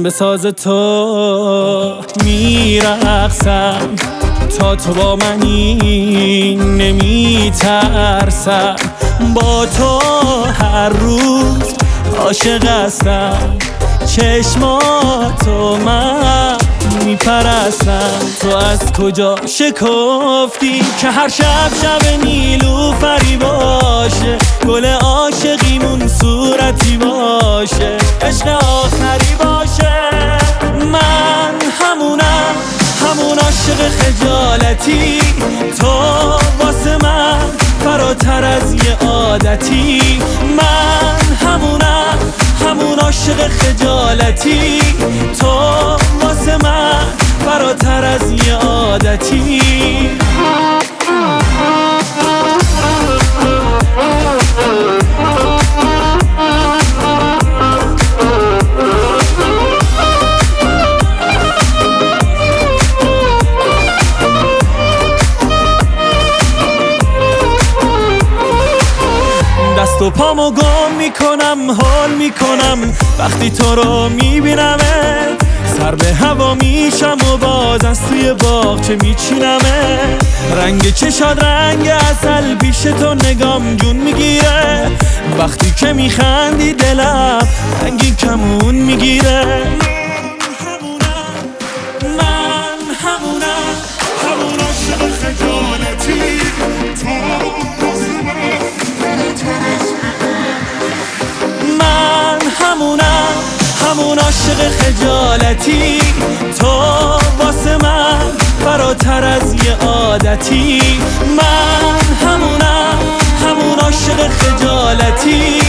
به ساز تو میرقصم، تا تو با منی نمیترسم، با تو هر روز عاشق هستم، چشماتو من میپرستم. تو از کجا شکفتی که هر شب شب نیلوفری باشه، گل عاشقیمون صورتی باشه، عشق آخری باشه. من همونم، همون عاشق خجالتی، تو واسه من فراتر از یه عادتی. من همونم، همون عاشق خجالتی، تو واسه من فراتر از یه عادتی. دست و پامو گم میکنم، حال میکنم وقتی تو رو میبینمه، سر به هوا میشم و باز از توی باغچه میچینمه. رنگ چشاد رنگ عسل، پیش تو نگام جون میگیره، وقتی که میخندی دلم رنگی کمون میگیره. من همونم، همون عاشق خجالتی، همونم، همون عاشق خجالتی، تو واسه من فراتر از یه عادتی. من همونم، همون عاشق خجالتی،